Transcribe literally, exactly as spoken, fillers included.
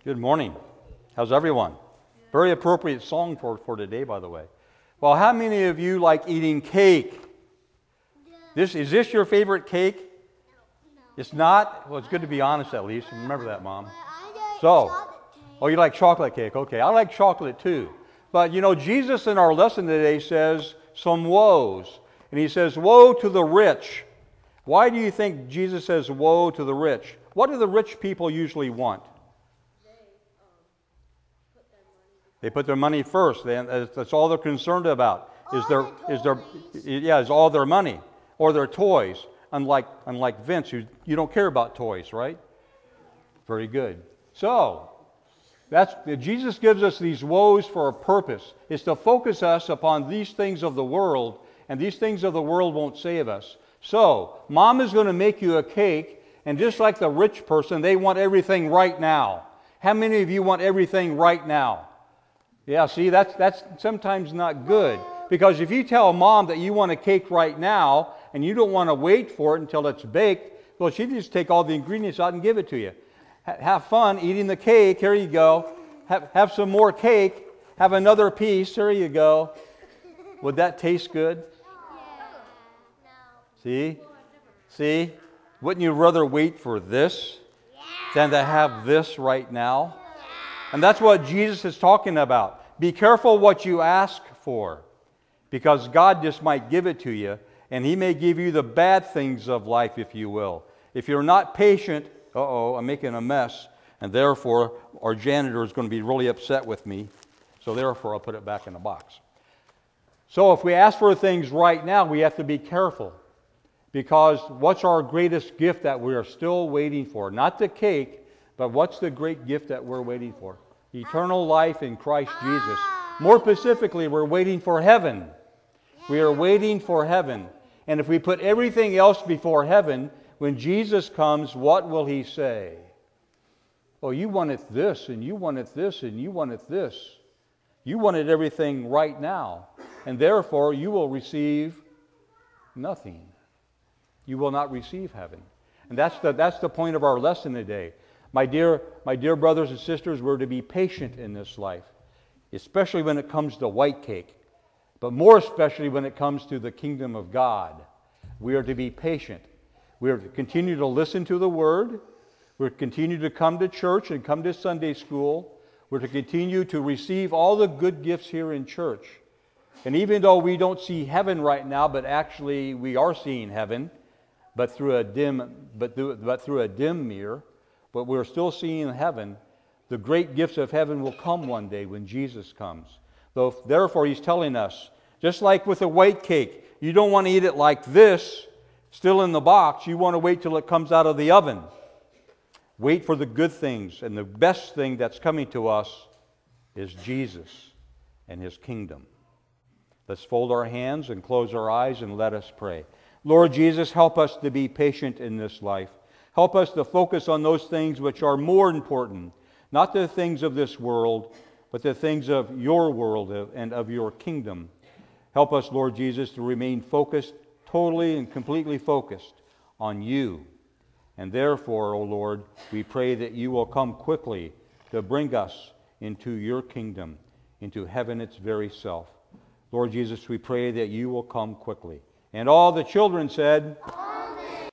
Good morning. How's everyone? Very appropriate song for, for today, by the way. Well, how many of you like eating cake? This is this your favorite cake? No. It's not? Well, it's good to be honest at least. Remember that, Mom. Well, I like So, chocolate cake. oh, you like chocolate cake? Okay, I like chocolate too. But you know, Jesus in our lesson today says some woes. And he says, woe to the rich. Why do you think Jesus says woe to the rich? What do the rich people usually want? They put their money first. They, that's all they're concerned about. Is All their, the is their, toys. yeah, is all their money or their toys. Unlike, unlike Vince, who you don't care about toys, right? Very good. So, that's Jesus gives us these woes for a purpose. It's to focus us upon these things of the world, and these things of the world won't save us. So, Mom is going to make you a cake, and just like the rich person, they want everything right now. How many of you want everything right now? Yeah, see, that's that's sometimes not good. Because if you tell Mom that you want a cake right now, and you don't want to wait for it until it's baked, well, she'd just take all the ingredients out and give it to you. H- have fun eating the cake. Here you go. Have, have some more cake. Have another piece. Here you go. Would that taste good? Yeah. No. See? See? Wouldn't you rather wait for this than to have this right now? And that's what Jesus is talking about. Be careful what you ask for, because God just might give it to you, and He may give you the bad things of life, if you will. If you're not patient, uh-oh, I'm making a mess, and therefore our janitor is going to be really upset with me, so therefore I'll put it back in the box. So if we ask for things right now, we have to be careful, because what's our greatest gift that we are still waiting for? Not the cake, but what's the great gift that we're waiting for? Eternal life in Christ Jesus. More specifically, we're waiting for heaven. We are waiting for heaven. And if we put everything else before heaven, when Jesus comes, what will He say? Oh, you wanted this, and you wanted this, and you wanted this. You wanted everything right now. And therefore, you will receive nothing. You will not receive heaven. And that's the, that's the point of our lesson today. My dear, my dear brothers and sisters, we're to be patient in this life, especially when it comes to white cake, but more especially when it comes to the kingdom of God. We are to be patient. We are to continue to listen to the Word. We're to continue to come to church and come to Sunday school. We're to continue to receive all the good gifts here in church. And even though we don't see heaven right now, but actually we are seeing heaven, but through a dim, but through, but through a dim mirror, but we're still seeing heaven. The great gifts of heaven will come one day when Jesus comes. Though, therefore, He's telling us, just like with a white cake, you don't want to eat it like this, still in the box. You want to wait till it comes out of the oven. Wait for the good things, and the best thing that's coming to us is Jesus and His kingdom. Let's fold our hands and close our eyes and let us pray. Lord Jesus, help us to be patient in this life. Help us to focus on those things which are more important, not the things of this world, but the things of your world and of your kingdom. Help us, Lord Jesus, to remain focused, totally and completely focused on you. And therefore, O Lord, we pray that you will come quickly to bring us into your kingdom, into heaven its very self. Lord Jesus, we pray that you will come quickly. And all the children said,